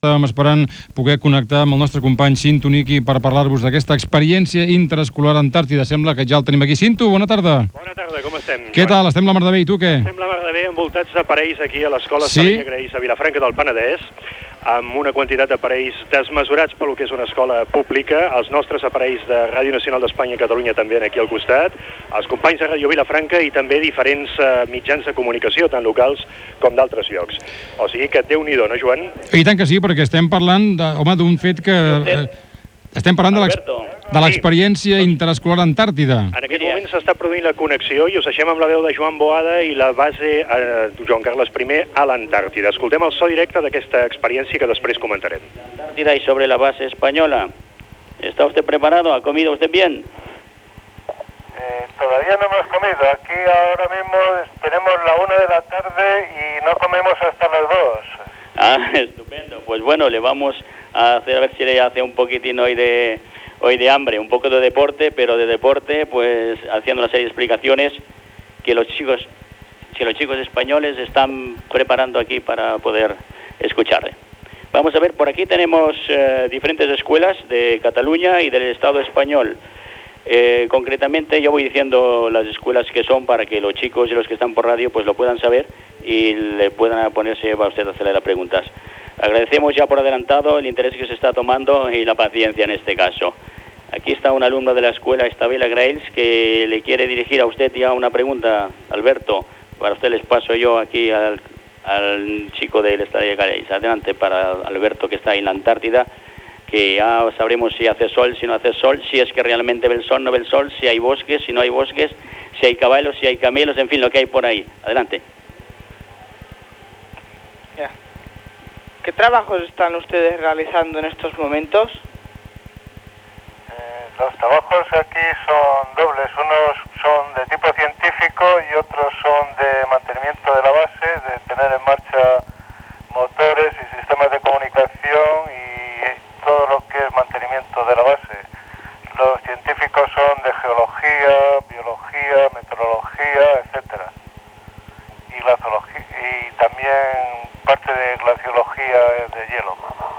Estàvem esperant poder connectar amb el nostre company Cinto Niqui per parlar-vos d'aquesta experiència interescolar a Antàrtida. Sembla que ja el tenim aquí. Cinto, bona tarda. Bona tarda, com estem? Què tal? Estem la mar de bé, i tu què? Estem la mar de bé, envoltats d'aparells aquí a l'escola Salella Grace a Vilafranca del Penedès, amb una quantitat d'aparells desmesurats pel que és una escola pública, els nostres aparells de Ràdio Nacional d'Espanya i Catalunya també aquí al costat, els companys de Ràdio Vilafranca i també diferents mitjans de comunicació, tant locals com d'altres llocs. O sigui que Déu-n'hi-do, no, Joan? I tant que sí, perquè estem parlant d'un fet que... Estem parlant de l'experiència interescolar a Antàrtida. En aquest moment s'està produint la connexió i us deixem amb la veu de Joan Boada i la base Joan Carles I a l'Antàrtida. Escoltem el so directe d'aquesta experiència que després comentarem. Antártida y sobre la base española. ¿Está usted preparado? ¿Ha comido usted bien? Todavía no hemos comido. Aquí ahora mismo tenemos la 1 de la tarde y no comemos hasta las 2. Ah, estupendo. Pues bueno, le vamos a hacer, a ver si le hace un poquitín hoy de hambre, un poco de deporte, pero de deporte, pues haciendo una serie de explicaciones que los chicos españoles están preparando aquí para poder escucharle. Vamos a ver, por aquí tenemos diferentes escuelas de Cataluña y del Estado español. Concretamente yo voy diciendo las escuelas que son para que los chicos y los que están por radio pues lo puedan saber y le puedan ponerse para usted hacerle las preguntas. Agradecemos ya por adelantado el interés que se está tomando y la paciencia en este caso. Aquí está un alumno de la escuela Salella Grace que le quiere dirigir a usted ya una pregunta. Alberto, para usted les paso yo aquí al chico de Salella Grace. Adelante para Alberto, que está en la Antártida, que ya sabremos si hace sol, si no hace sol, si es que realmente ve el sol, no ve el sol, si hay bosques, si no hay bosques, si hay caballos, si hay camelos, en fin, lo que hay por ahí. Adelante. ¿Qué trabajos están ustedes realizando en estos momentos? Los trabajos aquí son dobles. Unos son de tipo científico y otros son de mantenimiento de la base, de tener en marcha motores y sistemas de comunicación y todo lo que es mantenimiento de la base. Los científicos son de geología, biología, meteorología, etcétera. Y la zoología, y también parte de glaciología de hielo.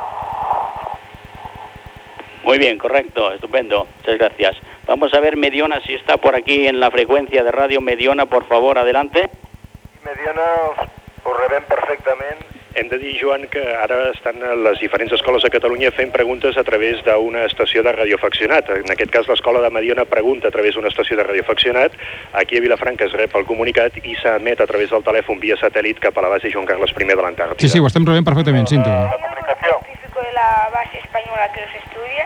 Muy bien, correcto, estupendo, muchas gracias. Vamos a ver Mediona si está por aquí en la frecuencia de radio. Mediona, por favor, adelante. Mediona us rebem perfectament. Hem de dir, Joan, que ara estan les diferents escoles de Catalunya fent preguntes a través d'una estació de radiofaccionat. En aquest cas, l'escola de Mediona pregunta a través d'una estació de radiofaccionat. Aquí a Vilafranca es rep el comunicat i s'emet a través del telèfon via satèl·lit cap a la base Joan Carles I de l'Antàrtida. Sí, ho estem rebent perfectament, Cinto. La comunicación. ¿Hay algún científico de la base española que los estudia?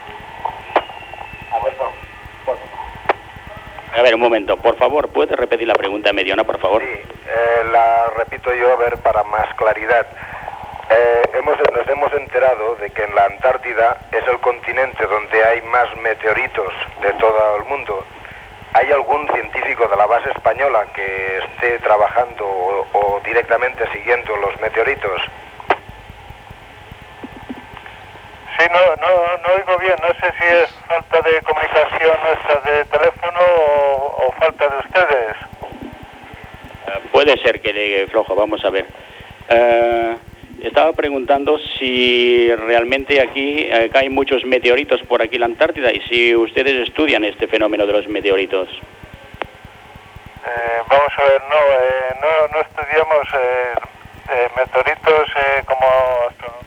A ver, un momento, por favor, ¿puede repetir la pregunta, Mediona, por favor? Sí, la repito yo, a ver, para más claridad. Nos hemos enterado de que en la Antártida es el continente donde hay más meteoritos de todo el mundo. ¿Hay algún científico de la base española que esté trabajando o directamente siguiendo los meteoritos? Sí, no oigo bien. No sé si es falta de comunicación nuestra de teléfono o falta de ustedes. Puede ser que le flojo, vamos a ver. Estaba preguntando si realmente aquí caen muchos meteoritos por aquí en la Antártida y si ustedes estudian este fenómeno de los meteoritos. Vamos a ver, no estudiamos meteoritos como astronomía.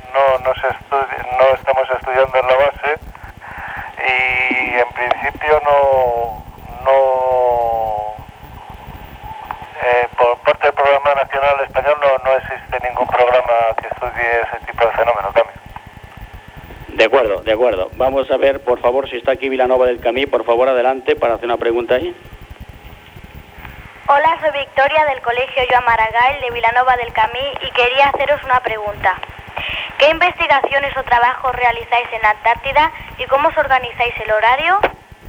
No estamos estudiando en la base y en principio por parte del Programa Nacional Español no existe ningún programa que estudie ese tipo de fenómeno. De acuerdo. Vamos a ver, por favor, si está aquí Vilanova del Camí, por favor, adelante para hacer una pregunta ahí. Hola, soy Victoria del Colegio Joan Maragall de Vilanova del Camí y quería haceros una pregunta. ¿Qué investigaciones o trabajos realizáis en la Antártida y cómo os organizáis el horario?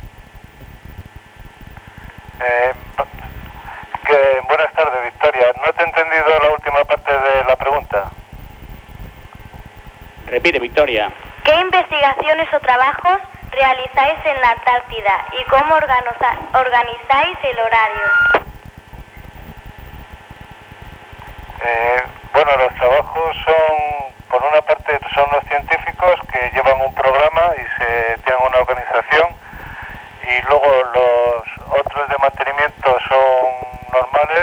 Buenas tardes, Victoria. No te he entendido la última parte de la pregunta. Repite, Victoria. ¿Qué investigaciones o trabajos realizáis en la Antártida y cómo organizáis el horario? Bueno, los trabajos son por una parte son los científicos que llevan un programa y se tienen una organización, y luego los otros de mantenimiento son normales,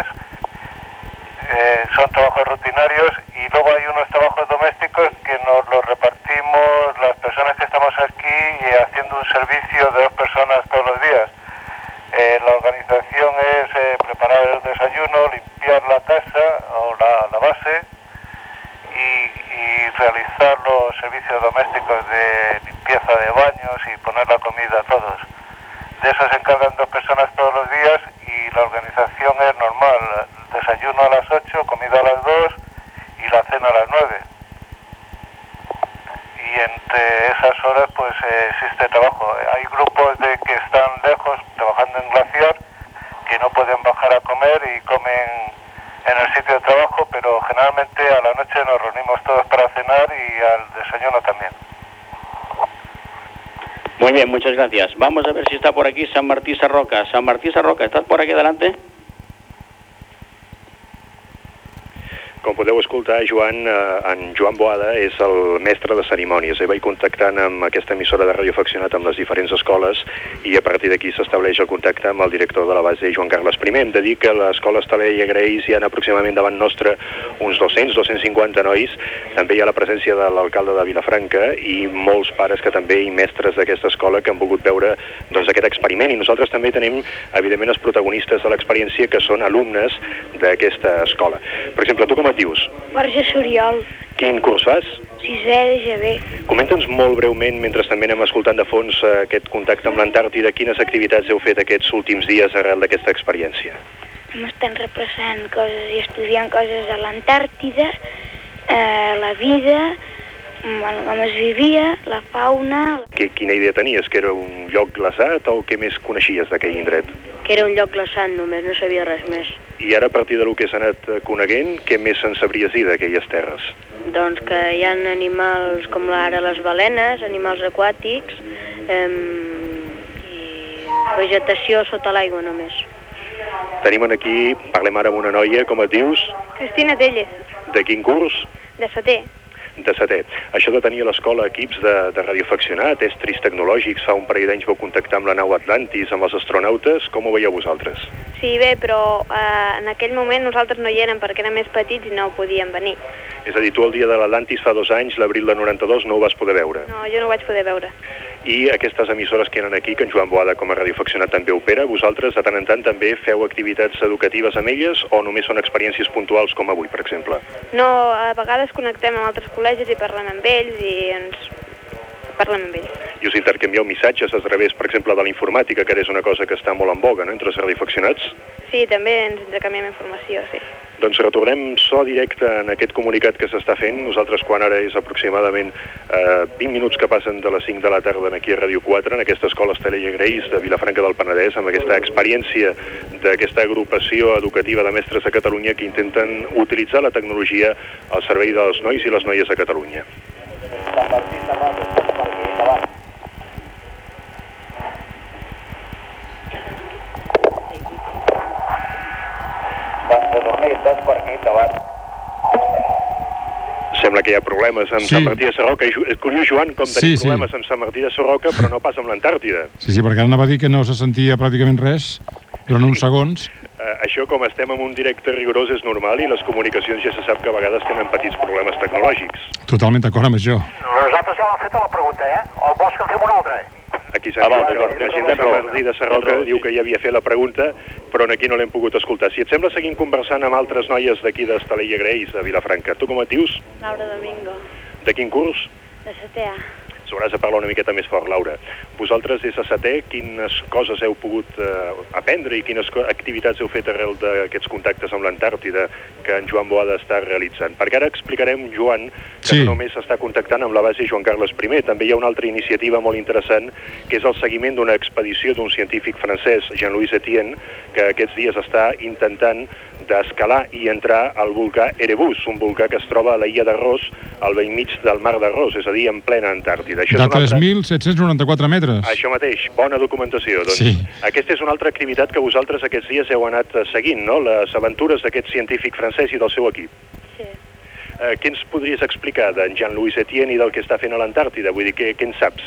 son trabajos rutinarios, y luego hay unos trabajos domésticos que nos los repartimos las personas que estamos aquí haciendo un servicio de 2 personas todos los días. La organización es preparar el desayuno, limpiar la casa o la base y realizar los servicios domésticos de limpieza de baños y poner la comida a todos. De eso se encargan 2 personas todos los días, y la organización es normal: desayuno a las 8, comida a las 2 y la cena a las 9. Y entre esas horas pues existe trabajo. Hay grupos de que están lejos trabajando en Glaciar, que no pueden bajar a comer y comen en el sitio de trabajo, pero generalmente a la noche nos reunimos todos para cenar y al desayuno también. Muy bien, muchas gracias. Vamos a ver si está por aquí Sant Martí Sarroca. Sant Martí Sarroca, ¿estás por aquí adelante? Com podeu escoltar, Joan, en Joan Boada és el mestre de cerimònies. Ell va contactant amb aquesta emissora de ràdio afeccionat amb les diferents escoles, i a partir d'aquí s'estableix el contacte amb el director de la base, Joan Carles I. Hem de dir que a l'escola Estalella Graells hi ha aproximadament davant nostre uns 200-250 nois. També hi ha la presència de l'alcalde de Vilafranca i molts pares que també i mestres d'aquesta escola que han volgut veure doncs, aquest experiment. I nosaltres també tenim, evidentment, els protagonistes de l'experiència, que són alumnes d'aquesta escola. Per exemple, tu com et dius? Borja Soriol. Quin curs fas? 6è de GB. Comenta'ns molt breument, mentre també anem escoltant de fons aquest contacte amb l'Antàrtida, quines activitats heu fet aquests últims dies arrel d'aquesta experiència? Hem estat repassant coses i estudiant coses de l'Antàrtida, la vida, com es vivia, la fauna... Quina idea tenies? Que era un lloc glaçat o què més coneixies d'aquell indret? Que era un lloc glaçat només, no sabia res més. I ara, a partir del que s'ha anat coneguent, què més se'n sabries dir d'aquelles terres? Doncs que hi ha animals com ara les balenes, animals aquàtics, i vegetació sota l'aigua només. Tenim aquí, parlem ara amb una noia, com et dius? Cristina Tellez. De quin curs? De 7è. De 7è. Això de tenir a l'escola equips de radioafeccionat, estris tecnològics, fa un parell d'anys vau contactar amb la nau Atlantis, amb els astronautes, com ho veieu vosaltres? Sí, bé, però en aquell moment nosaltres no hi érem perquè érem més petits i no podíem venir. És a dir, tu el dia de l'Atlantis fa 2 anys, l'abril de 92, no ho vas poder veure? No, jo no ho vaig poder veure. I aquestes emissores que eren aquí, que en Joan Boada com a radioafeccionat també opera, vosaltres de tant en tant també feu activitats educatives amb elles o només són experiències puntuals com avui, per exemple? No, a vegades connectem amb altres col·legis i parlem amb ells i parlem amb ells. I us intercanvieu missatges a través, per exemple, de la informàtica, que és una cosa que està molt en boga, no?, entre els radioafeccionats? Sí, també ens intercanviem informació, sí. Doncs retornem so directe en aquest comunicat que s'està fent. Nosaltres, quan ara és aproximadament 20 minuts que passen de les 5 de la tarda aquí a Ràdio 4, en aquesta escola Estalella Graells de Vilafranca del Penedès, amb aquesta experiència d'aquesta agrupació educativa de mestres de Catalunya que intenten utilitzar la tecnologia al servei dels nois i les noies de Catalunya. Sembla que hi ha problemes amb Sant Martí de Sarroca. És curiós, Joan, com tenim problemes amb Sant Martí de Sarroca, però no pas amb l'Antàrtida. Sí, perquè anava a dir que no se sentia pràcticament res durant uns segons. Això, com estem en un directe rigorós, és normal i les comunicacions ja se sap que a vegades tenen petits problemes tecnològics. Totalment d'acord amb això. Nosaltres ja l'hem fet la pregunta, O vols que en fem una altra? Aquí s'ha dit que la gent de Sant Martí de Sarroca diu que ja havia fet la pregunta, però aquí no l'hem pogut escoltar. Si et sembla, seguim conversant amb altres noies d'aquí d'Estalella Graells, de Vilafranca. Tu com et dius? Laura Domingo. De quin curs? De 7è. S'hauràs de parlar una miqueta més fort, Laura. Vosaltres, des de 7è, quines coses heu pogut aprendre i quines activitats heu fet arrel d'aquests contactes amb l'Antàrtida que en Joan Boada està realitzant? Perquè ara explicarem, Joan, que no només s'està contactant amb la base Joan Carles I, també hi ha una altra iniciativa molt interessant, que és el seguiment d'una expedició d'un científic francès, Jean-Louis Etienne, que aquests dies està intentant d'escalar i entrar al volcà Erebus, un volcà que es troba a l'illa de Ross, al bell mig del mar de Ross, és a dir, en plena Antàrtida. De 3.794 metres. Això mateix, bona documentació. Doncs aquesta és una altra activitat que vosaltres aquests dies heu anat seguint, no?, les aventures d'aquest científic francès i del seu equip. Sí. Què ens podries explicar d'en Jean-Louis Etienne i del que està fent a l'Antàrtida? Vull dir, què en saps?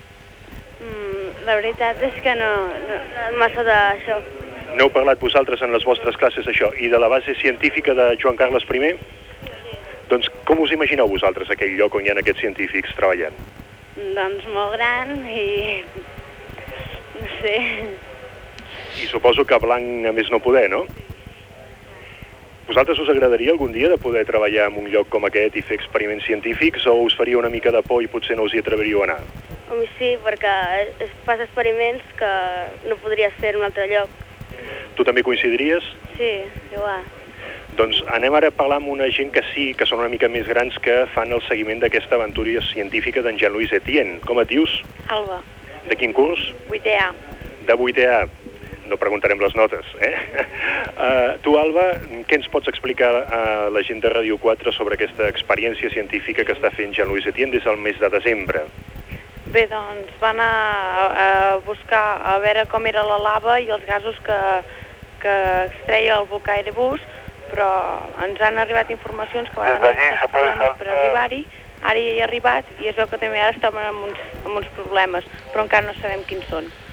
La veritat és que no massa d'això. No heu parlat vosaltres en les vostres classes això? I de la base científica de Joan Carles I? Doncs com us imagineu vosaltres aquell lloc on hi ha aquests científics treballant? Doncs molt gran i... no sé... I suposo que blanc a més no poder, no? Vosaltres us agradaria algun dia de poder treballar en un lloc com aquest i fer experiments científics o us faria una mica de por i potser no us hi atreviríeu a anar? Home, sí, perquè fas experiments que no podries fer en un altre lloc. Tu també coincidiries? Sí, igual. Doncs anem ara a parlar amb una gent que sí, que són una mica més grans, que fan el seguiment d'aquesta aventura científica d'en Jean-Louis Etienne. Com et dius? Alba. De quin curs? 8è A. De 8è A. No preguntarem les notes, eh? Tu, Alba, què ens pots explicar a la gent de Ràdio 4 sobre aquesta experiència científica que està fent Jean-Louis Etienne des del mes de desembre? Bé, doncs van a buscar a veure com era la lava i els gasos que extreia el volcà Erebus, però ens han arribat informacions que van estar per arribar-hi. Ara hi he arribat i es veu que també ara estem amb uns problemes, però encara no sabem quins són.